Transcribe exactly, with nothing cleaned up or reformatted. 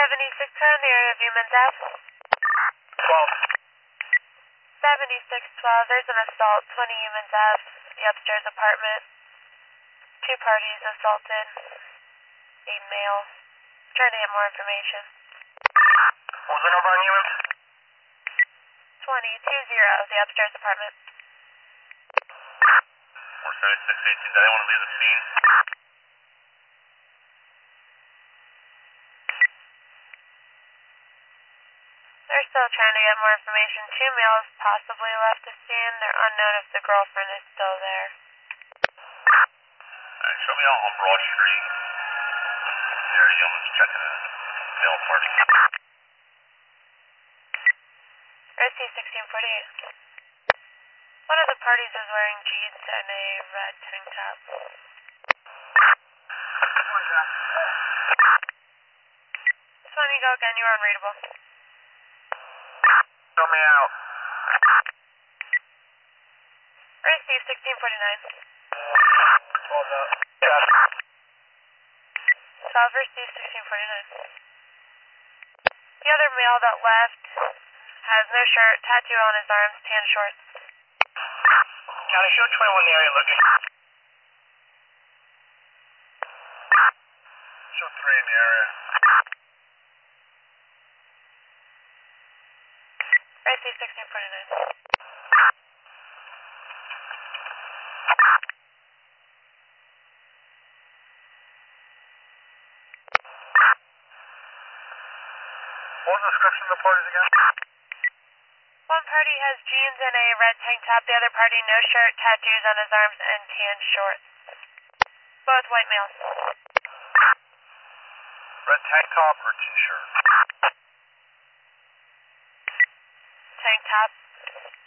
seventy-six in the area of Humans Ave. twelve. seventy-six twelve, there's an assault, twenty Humans Ave, the upstairs apartment. Two parties assaulted, a male. Trying to get more information. What was the number on Humans? twenty two zero, the upstairs apartment. four seventy-six eighteen, did anyone leave the scene? They're still trying to get more information. Two males possibly left the scene. They're unknown if the girlfriend is still there. Alright, show me out on Broad Street. There, Humans checking in. Male party. R C sixteen forty-eight. One of the parties is wearing jeans and a red tank top. Just want you to go again, you are unreadable. Show me out. Receive sixteen forty-nine. twelve out. Yes. twelve receive sixteen forty-nine. The other male that left has no shirt, tattoo on his arms, tan shorts. County, show twenty-one in the area looking. Show three in the area. Receive sixteen forty-nine. What was the description of the parties again? One party has jeans and a red tank top, the other party no shirt, tattoos on his arms, and tan shorts. Both white males. Red tank top or t-shirt? Tank top.